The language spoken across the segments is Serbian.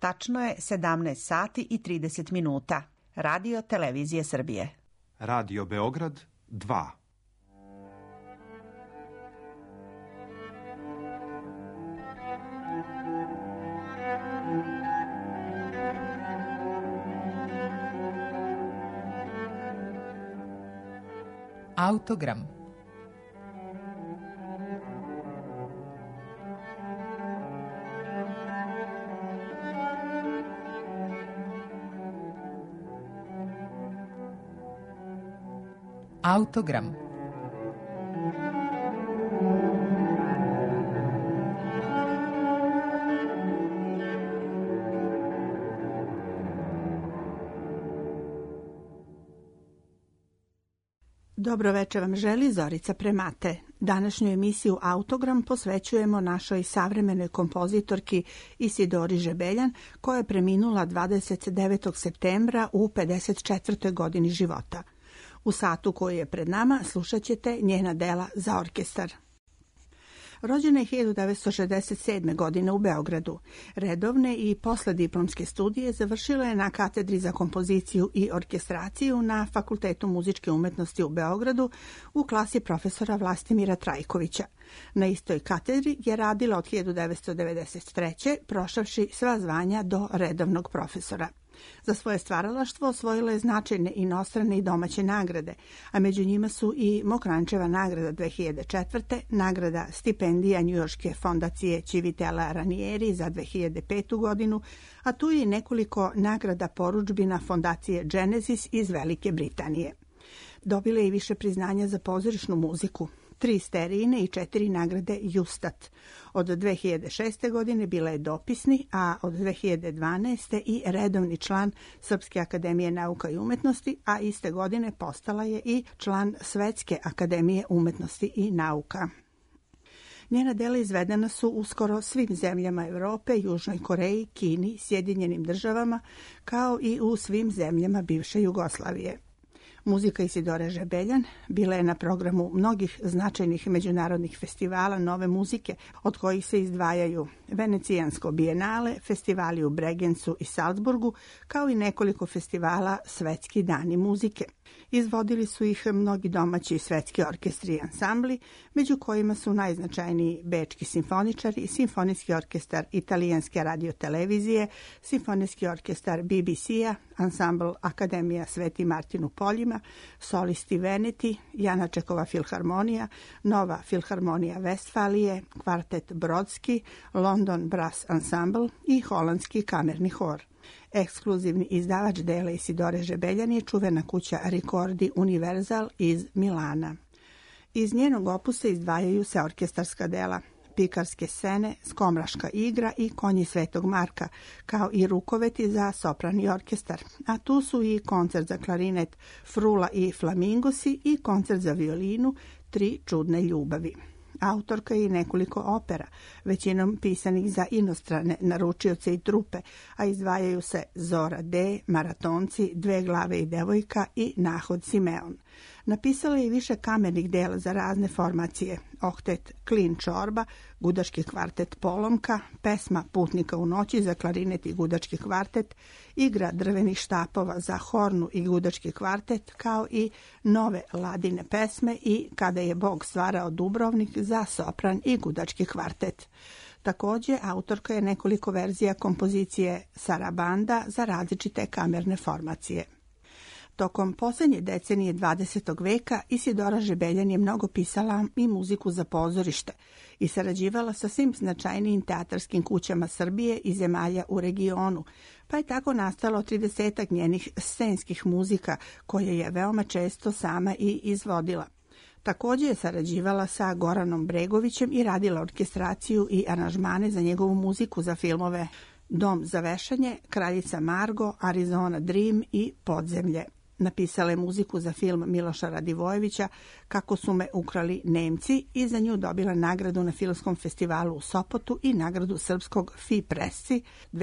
Tačno je 17 sati i 30 minuta. Radio Televizije Srbije. Radio Beograd 2. Autogram. Autogram. Dobro večer vam želi Zorica Premate. Današnju emisiju Autogram posvećujemo našoj savremenoj kompozitorki Isidori Žebeljan, koja je preminula 29. septembra u 54. godini života. U satu koji je pred nama slušat ćete njena dela za orkestar. Rođena je 1967. godine u Beogradu. Redovne i poslediplomske studije završila je na katedri za kompoziciju i orkestraciju na Fakultetu muzičke umetnosti u Beogradu u klasi profesora Vlastimira Trajkovića. Na istoj katedri je radila od 1993. prošavši sva zvanja do redovnog profesora. Za svoje stvaralaštvo osvojila je značajne inostrane i domaće nagrade, a među njima su i Mokrančeva nagrada 2004. nagrada stipendija Njujorške fondacije Civitella Ranieri za 2005. godinu, a tu je i nekoliko nagrada porudžbina fondacije Genesis iz Velike Britanije. Dobila je i više priznanja za pozorišnu muziku, 3 sterijine i 4 nagrade Justat. Od 2006. godine bila je dopisni, a od 2012. i redovni član Srpske akademije nauka i umetnosti, a iste godine postala je i član Svetske akademije umetnosti i nauka. Njena dela izvedena su u skoro svim zemljama Europe, Južnoj Koreji, Kini, Sjedinjenim državama, kao i u svim zemljama bivše Jugoslavije. Muzika Isidore Žebeljan bila je na programu mnogih značajnih međunarodnih festivala nove muzike, od kojih se izdvajaju Venecijansko bijenale, festivali u Bregencu i Salzburgu, kao i nekoliko festivala Svetski dani muzike. Izvodili su ih mnogi domaći i svetski orkestri i ansambli, među kojima su najznačajniji Bečki simfoničari, Simfonijski orkestar Italijanske radiotelevizije, Simfonijski orkestar BBC-a, ansambl Akademija Sveti Martin u Poljima, solisti Veneti, Janačekova filharmonija, Nova filharmonija Vestfalije, kvartet Brodski, London Brass Ensemble i holandski kamerni hor. Ekskluzivni izdavač dela Isidore Žebeljan je čuvena kuća Ricordi Universal iz Milana. Iz njenog opusa izdvajaju se orkestarska dela Pikarske scene, Skomraška igra i Konji Svetog Marka, kao i rukoveti za soprani orkestar, a tu su i koncert za klarinet Frula i Flamingosi i koncert za violinu Tri čudne ljubavi. Autorka je i nekoliko opera, većinom pisanih za inostrane naručioce i trupe, a izdvajaju se Zora D, Maratonci, Dve glave i devojka i Nahod Simeon. Napisala je i više kamernih dela za razne formacije, oktet Klin Čorba, gudački kvartet Polomka, pesma Putnika u noći za klarinet i gudački kvartet, igra drvenih štapova za hornu i gudački kvartet, kao i nove ladine pesme i Kada je Bog stvarao Dubrovnik za sopran i gudački kvartet. Također, autorka je nekoliko verzija kompozicije Sarabanda za različite kamerne formacije. Tokom posljednje decenije 20. veka Isidora Žebeljan je mnogo pisala i muziku za pozorište i sarađivala sa svim značajnijim teatarskim kućama Srbije i zemalja u regionu, pa je tako nastalo 30 njenih scenskih muzika koje je veoma često sama i izvodila. Također je sarađivala sa Goranom Bregovićem i radila orkestraciju i aranžmane za njegovu muziku za filmove Dom za vešanje, Kraljica Margo, Arizona Dream i Podzemlje. Napisala je muziku za film Miloša Radivojevića Kako su me ukrali Nemci i za nju dobila nagradu na Filmskom festivalu u Sopotu i nagradu srpskog FI Presci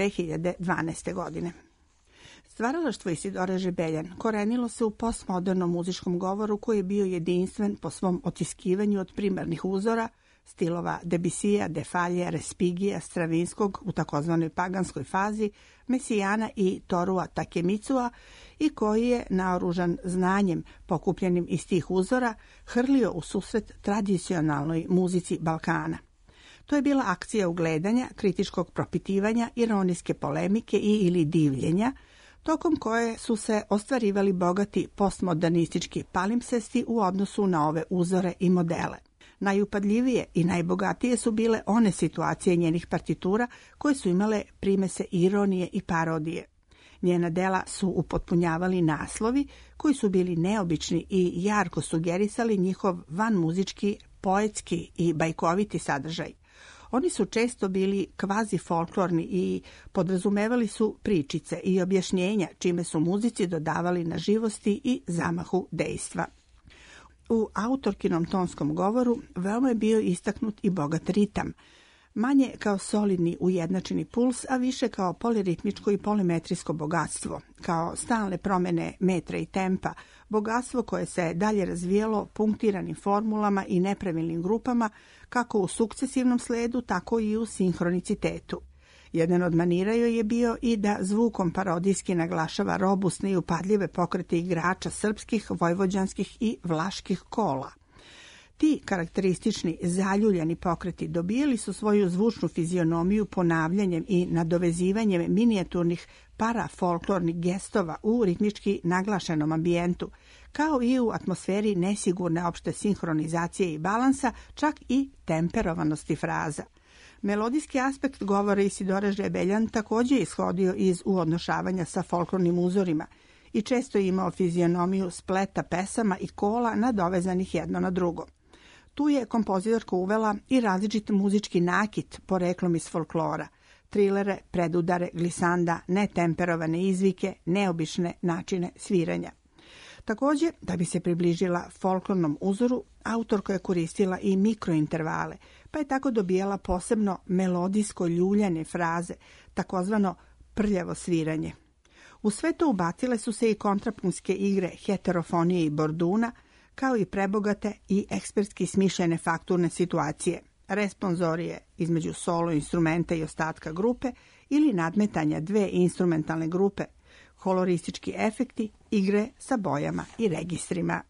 2012. godine. Stvaralaštvo Isidore Žebeljan korenilo se u postmodernom muzičkom govoru koji je bio jedinstven po svom otiskivanju od primarnih uzora, stilova Debussija, Defalje, Respigija, Stravinskog u takozvanoj paganskoj fazi, Mesijana i Torua Takemicua i koji je, naoružan znanjem pokupljenim iz tih uzora, hrlio u susret tradicionalnoj muzici Balkana. To je bila akcija ugledanja, kritičkog propitivanja, ironijske polemike i ili divljenja, tokom koje su se ostvarivali bogati postmodernistički palimpsesti u odnosu na ove uzore i modele. Najupadljivije i najbogatije su bile one situacije njenih partitura koje su imale primese ironije i parodije. Njena dela su upotpunjavali naslovi koji su bili neobični i jarko sugerisali njihov vanmuzički, poetski i bajkoviti sadržaj. Oni su često bili kvazi folklorni i podrazumevali su pričice i objašnjenja, čime su muzici dodavali na živosti i zamahu dejstva. U autorkinom tonskom govoru veoma je bio istaknut i bogat ritam, manje kao solidni ujednačeni puls, a više kao poliritmičko i polimetrijsko bogatstvo, kao stalne promjene metra i tempa, bogatstvo koje se dalje razvijalo punktiranim formulama i nepravilnim grupama, kako u sukcesivnom sledu, tako i u sinhronicitetu. Jedan od manira joj je bio i da zvukom parodijski naglašava robustne i upadljive pokrete igrača srpskih, vojvođanskih i vlaških kola. Ti karakteristični zaljuljani pokreti dobijali su svoju zvučnu fizionomiju ponavljanjem i nadovezivanjem minijaturnih parafolklornih gestova u ritmički naglašenom ambijentu, kao i u atmosferi nesigurne opšte sinhronizacije i balansa, čak i temperovanosti fraza. Melodijski aspekt govora Isidore Žebeljan također je ishodio iz uodnošavanja sa folklornim uzorima i često je imao fizionomiju spleta pesama i kola nadovezanih jedno na drugo. Tu je kompozitorka uvela i različit muzički nakit poreklom iz folklora, trilere, predudare, glisanda, netemperovane izvike, neobične načine sviranja. Također, da bi se približila folklornom uzoru, autorka je koristila i mikrointervale, pa je tako dobijala posebno melodijsko ljuljane fraze, takozvano prljavo sviranje. U sve to ubacile su se i kontrapunske igre heterofonije i borduna, kao i prebogate i ekspertski smišljene fakturne situacije, responzorije između solo instrumenta i ostatka grupe ili nadmetanja dve instrumentalne grupe, koloristički efekti, igre sa bojama i registrima.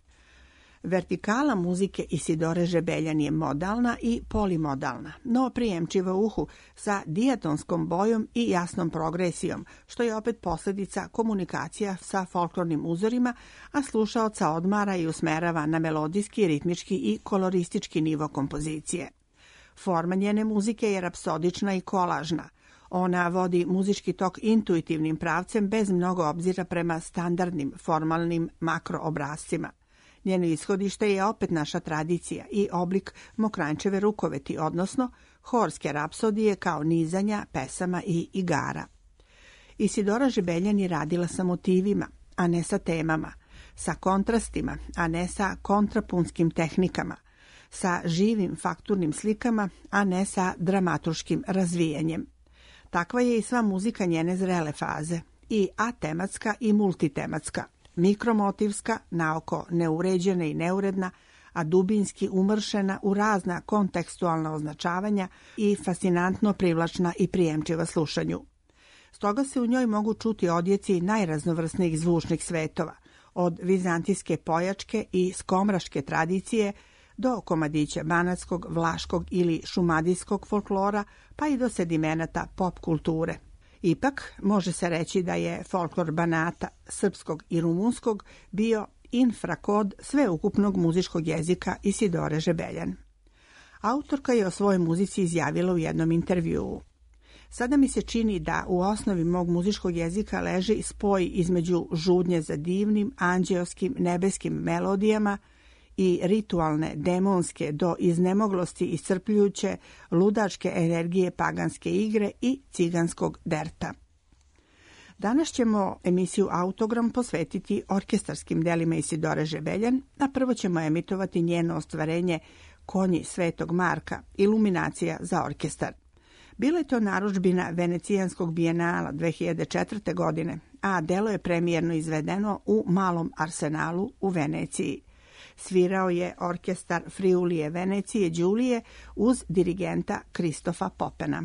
Vertikala muzike Isidore Žebeljan je modalna i polimodalna, no prijemčiva uhu sa dijatonskom bojom i jasnom progresijom, što je opet posljedica komunikacija sa folklornim uzorima, a slušaoca odmara i usmerava na melodijski, ritmički i koloristički nivo kompozicije. Forma njene muzike je rapsodična i kolažna. Ona vodi muzički tok intuitivnim pravcem bez mnogo obzira prema standardnim formalnim makroobrascima. Njeno ishodište je opet naša tradicija i oblik Mokranjčeve rukoveti, odnosno horske rapsodije kao nizanja, pesama i igara. Isidora Žebeljan je radila sa motivima, a ne sa temama, sa kontrastima, a ne sa kontrapunskim tehnikama, sa živim fakturnim slikama, a ne sa dramaturškim razvijanjem. Takva je i sva muzika njene zrele faze, i atematska i multitematska, mikromotivska, naoko neuređena i neuredna, a dubinski umršena u razna kontekstualna označavanja i fascinantno privlačna i prijemčiva slušanju. Stoga se u njoj mogu čuti odjeci najraznovrsnijih zvučnih svetova, od vizantijske pojačke i skomraške tradicije do komadića banatskog, vlaškog ili šumadijskog folklora, pa i do sedimenata pop kulture. Ipak, može se reći da je folklor Banata, srpskog i rumunskog, bio infrakod sveukupnog muzičkog jezika Isidore Žebeljan. Autorka je o svojoj muzici izjavila u jednom intervjuu. Sada mi se čini da u osnovi mog muzičkog jezika leži spoj između žudnje za divnim, anđeoskim, nebeskim melodijama i ritualne, demonske, do iznemoglosti iscrpljujuće, ludačke energije paganske igre i ciganskog derta. Danas ćemo emisiju Autogram posvetiti orkestarskim delima Isidore Žebeljan, a prvo ćemo emitovati njeno ostvarenje Konji Svetog Marka, iluminacija za orkestar. Bila je to narudžbina Venecijanskog bijenala 2004. godine, a delo je premijerno izvedeno u Malom Arsenalu u Veneciji. Svirao je orkestar Friulije Venecije Đulije uz dirigenta Kristofa Popena.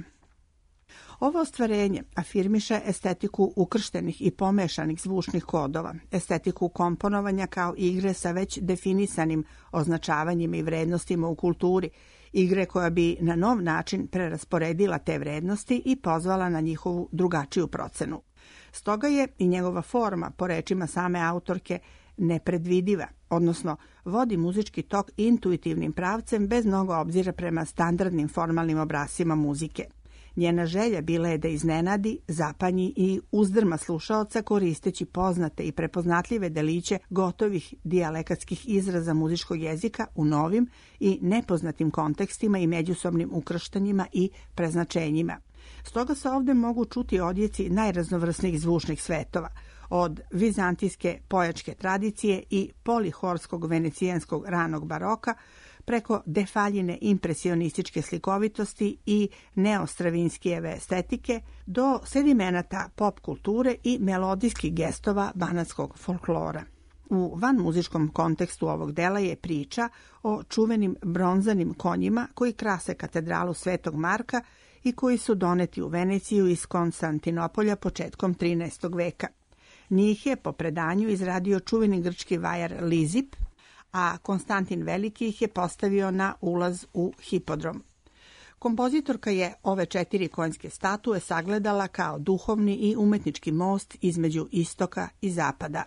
Ovo ostvarenje afirmiše estetiku ukrštenih i pomešanih zvučnih kodova, estetiku komponovanja kao igre sa već definisanim označavanjima i vrednostima u kulturi, igre koja bi na nov način prerasporedila te vrednosti i pozvala na njihovu drugačiju procenu. Stoga je i njegova forma, po rečima same autorke, nepredvidiva, odnosno vodi muzički tok intuitivnim pravcem bez mnogo obzira prema standardnim formalnim obrascima muzike. Njena želja bila je da iznenadi, zapanji i uzdrma slušaoca koristeći poznate i prepoznatljive deliće gotovih dijalekatskih izraza muzičkog jezika u novim i nepoznatim kontekstima i međusobnim ukrštanjima i preznačenjima. Stoga se ovde mogu čuti odjeci najraznovrsnijih zvučnih svetova, od vizantijske pojačke tradicije i polihorskog venecijanskog ranog baroka, preko defaljine impresionističke slikovitosti i neostravinskijeve estetike, do sedimenata pop kulture i melodijskih gestova banatskog folklora. U vanmuzičkom kontekstu ovog dela je priča o čuvenim bronzanim konjima koji krase katedralu Svetog Marka i koji su doneti u Veneciju iz Konstantinopolja početkom 13. veka. Njih je po predanju izradio čuveni grčki vajar Lizip, a Konstantin Veliki ih je postavio na ulaz u hipodrom. Kompozitorka je ove 4 konjske statue sagledala kao duhovni i umetnički most između istoka i zapada.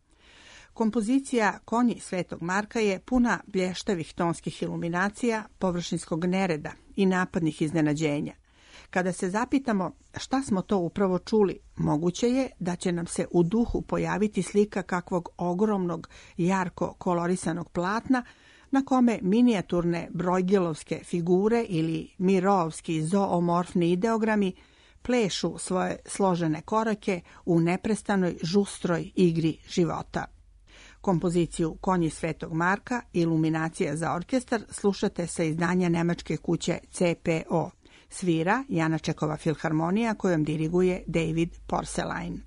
Kompozicija Konji Svetog Marka je puna blještavih tonskih iluminacija, površinskog nereda i napadnih iznenađenja. Kada se zapitamo šta smo to upravo čuli, moguće je da će nam se u duhu pojaviti slika kakvog ogromnog, jarko kolorisanog platna na kome minijaturne brojgelovske figure ili mirovski zoomorfni ideogrami plešu svoje složene korake u neprestanoj žustroj igri života. Kompoziciju Konji Svetog Marka, iluminacija za orkestar, slušate sa izdanja nemačke kuće CPO. Svira Janačekova filharmonija kojom diriguje David Porcelain.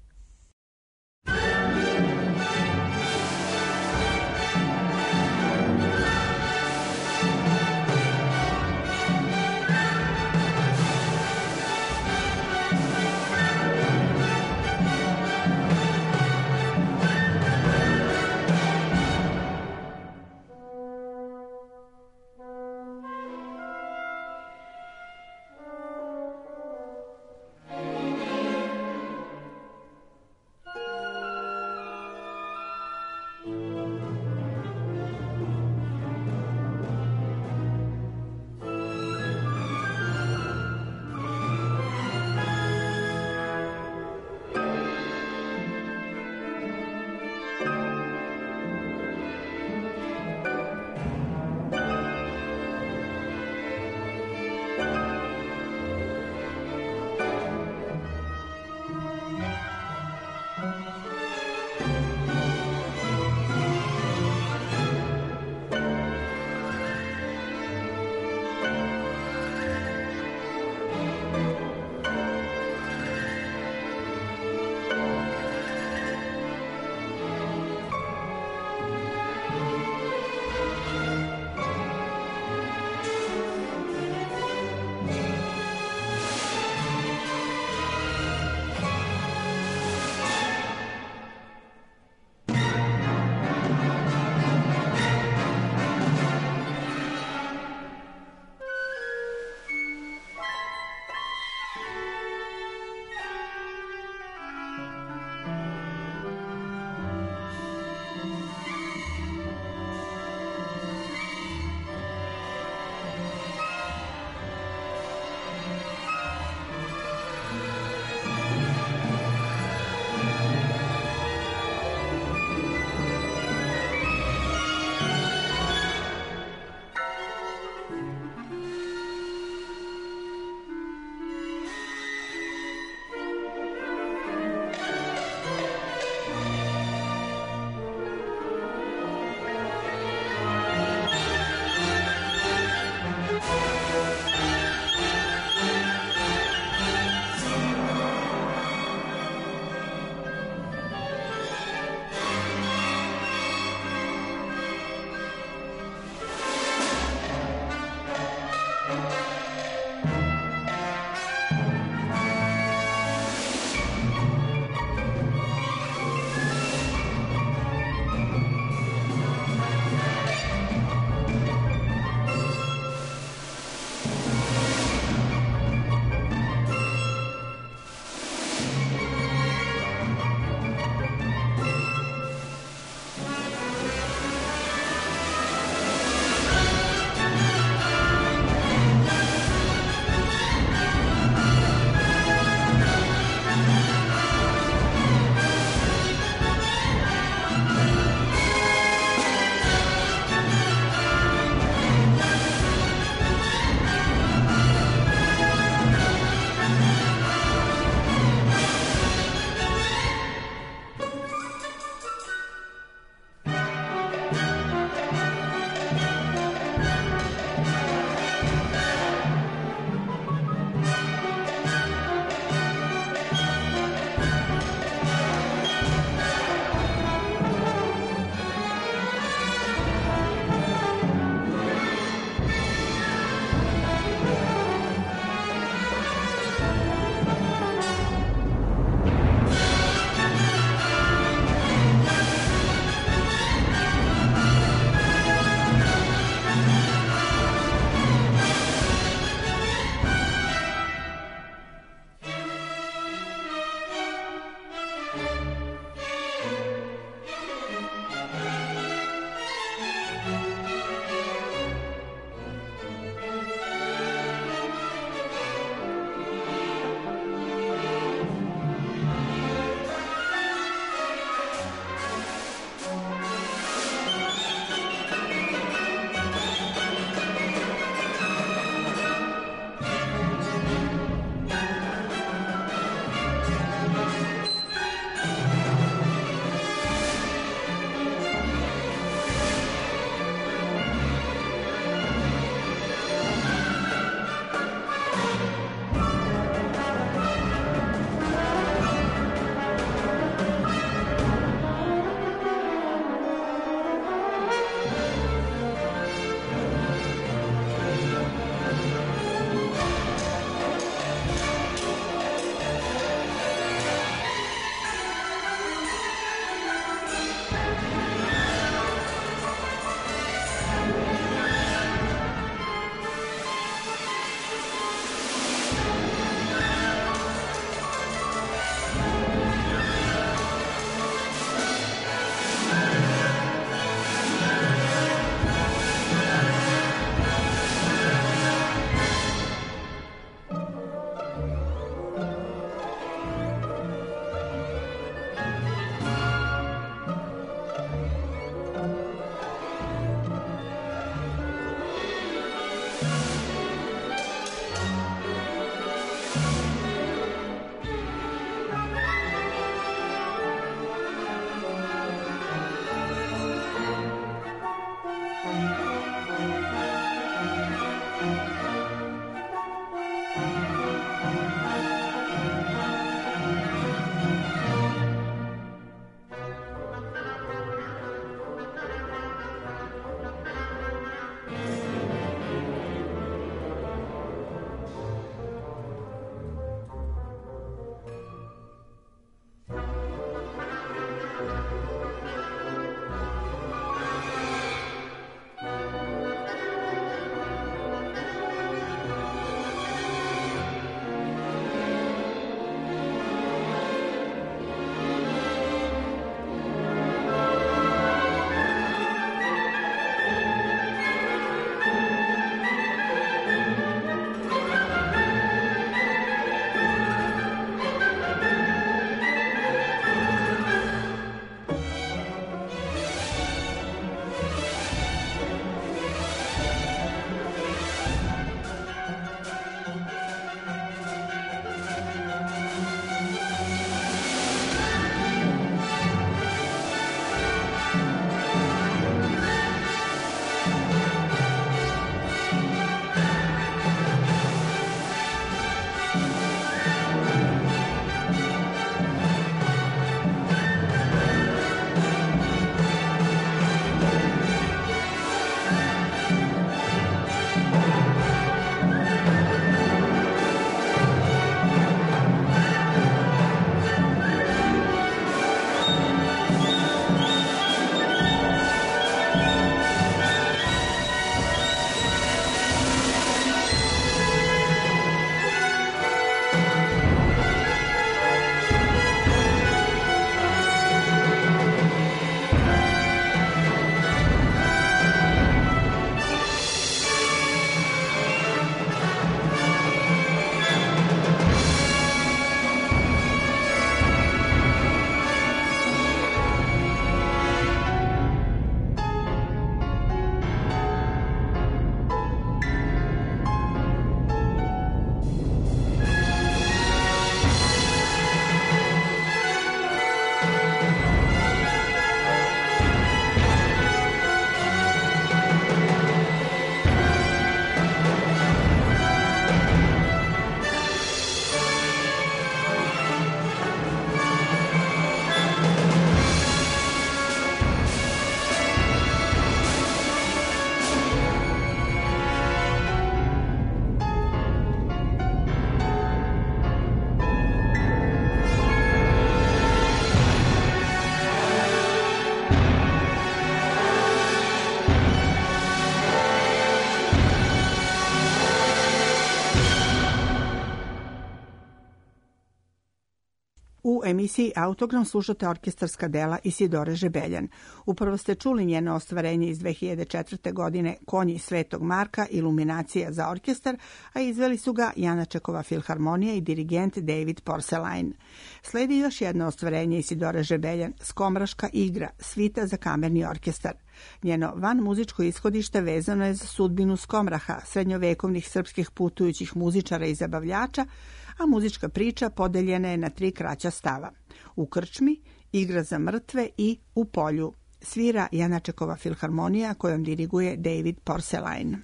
U emisiji Autogram slušate orkestarska dela Isidore Žebeljan. Upravo ste čuli njeno ostvarenje iz 2004. godine Konji Svetog Marka, Iluminacija za orkestar, a izveli su ga Janačekova filharmonija i dirigent David Porcelain. Sledi još jedno ostvarenje Isidore Žebeljan, Skomraška igra, svita za kamerni orkestar. Njeno vanmuzičko ishodište vezano je za sudbinu Skomraha, srednjovekovnih srpskih putujućih muzičara i zabavljača, a muzička priča podeljena je na 3 kraća stava. U krčmi, Igra za mrtve i U polju. Svira Janačekova filharmonija kojom diriguje David Porcelain.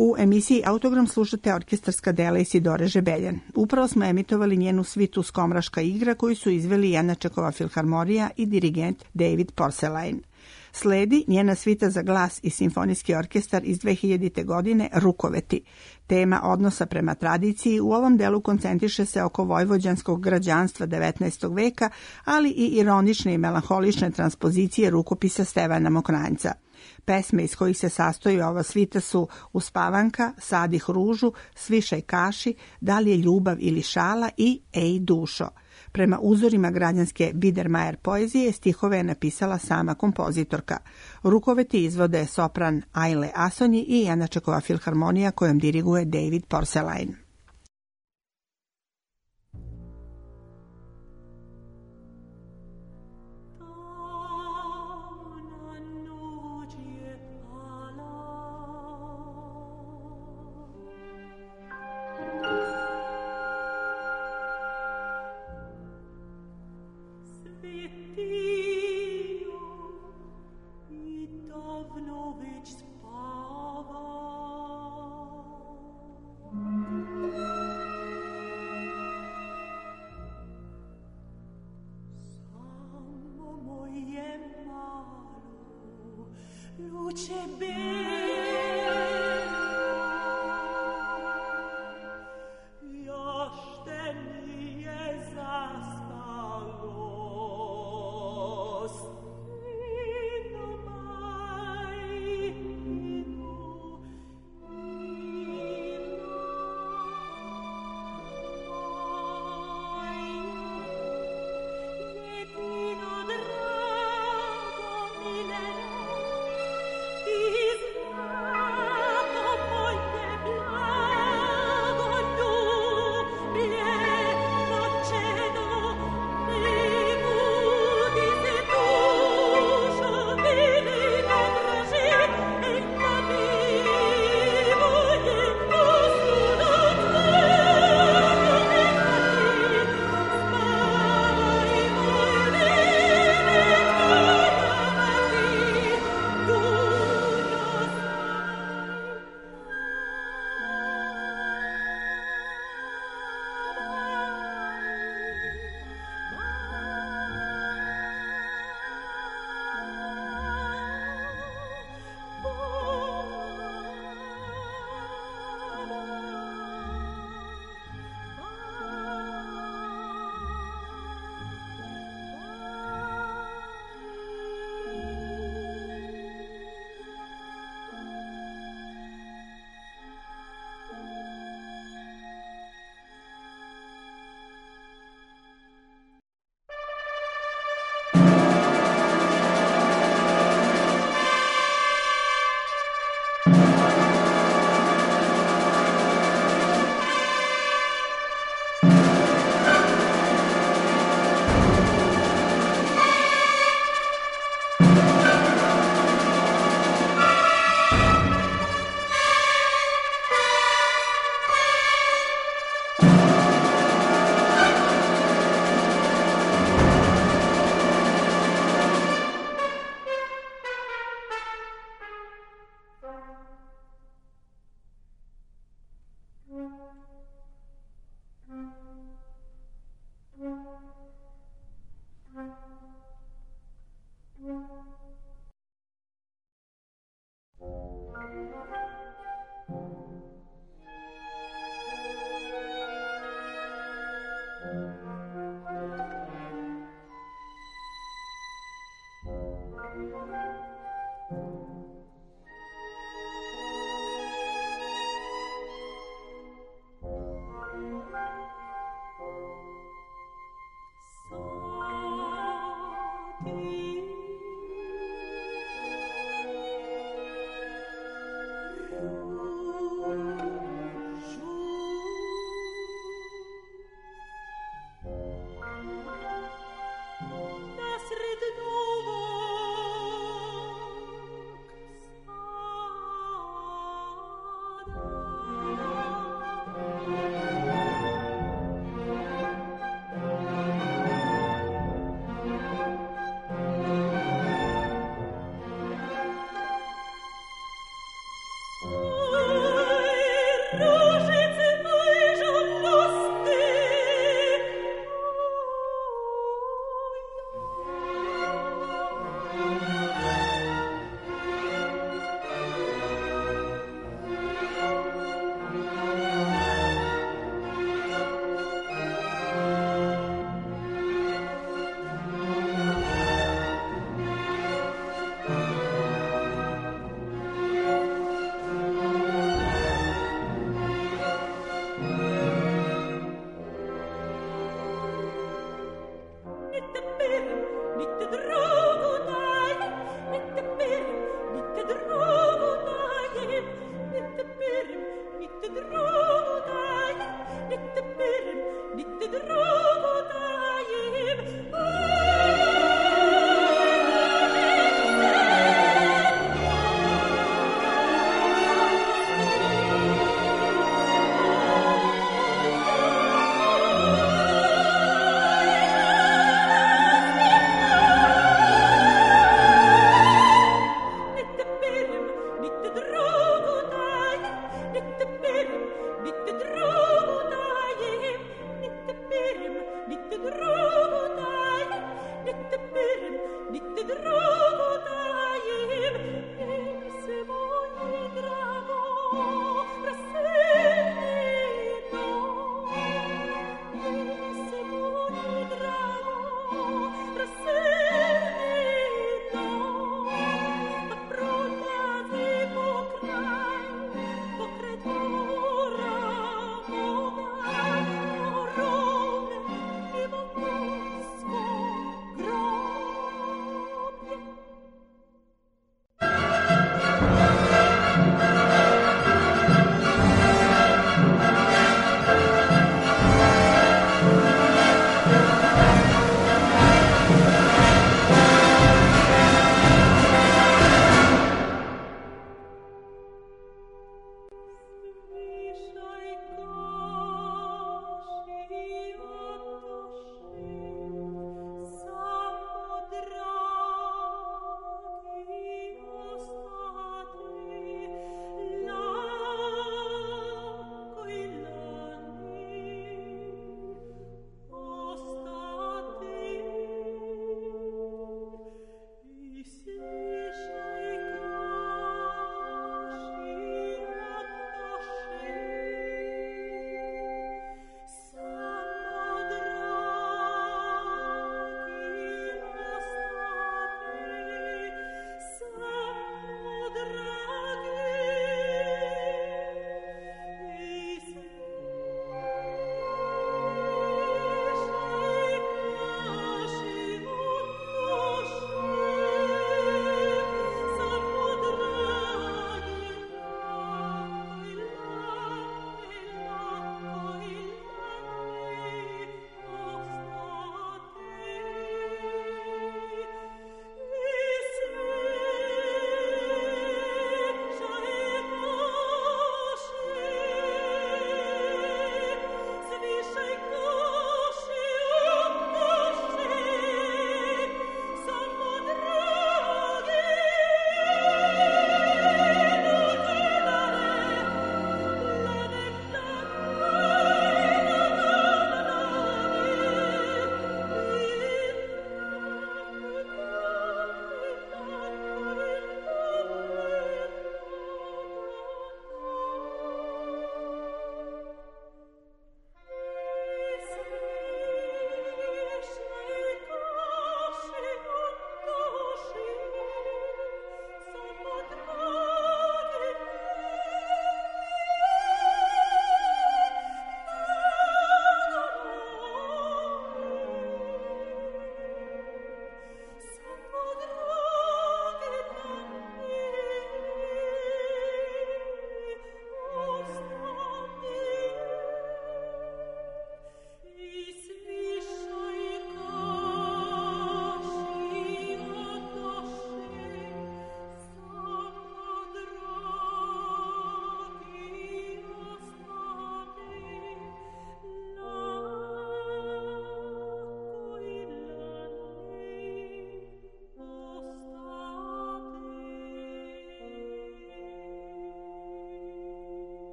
U emisiji Autogram slušate orkestarska dela Isidore Žebeljan. Upravo smo emitovali njenu svitu Skomraška igra koju su izveli Jenačekova filharmonija i dirigent David Porcelain. Sledi njena svita za glas i simfonijski orkestar iz 2000. godine Rukoveti. Tema odnosa prema tradiciji u ovom delu koncentriše se oko vojvođanskog građanstva 19. veka, ali i ironične i melanholične transpozicije rukopisa Stevana Mokranjca. Pesme iz kojih se sastoji ova svita su Uspavanka, Sadih ružu, Svišaj kaši, Da li je ljubav ili šala i Ej dušo. Prema uzorima građanske Biedermeier poezije stihove je napisala sama kompozitorka. Rukoveti izvode sopran Ajle Asonji i Jenačekova filharmonija kojom diriguje David Porcelain.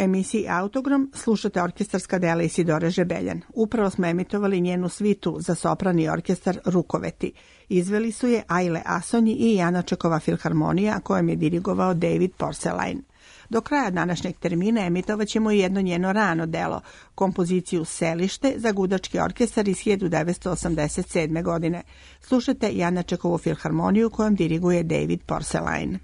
emisiji Autogram slušate orkestarska dela Isidore Žebeljan. Upravo smo emitovali njenu svitu za soprani orkestar Rukoveti. Izveli su je Ajle Asonji i Janačekova filharmonija kojom je dirigovao David Porcelain. Do kraja današnjeg termina emitovat ćemo i jedno njeno rano delo, kompoziciju Selište za gudački orkestar iz 1987. godine. Slušate Janačekovu filharmoniju kojom diriguje David Porcelain.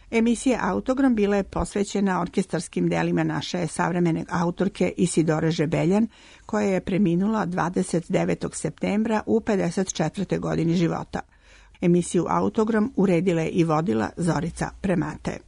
Emisija Autogram bila je posvećena orkestarskim delima naše savremene autorke Isidore Žebeljan, koja je preminula 29. septembra u 54. godini života. Emisiju Autogram uredila je i vodila Zorica Premate.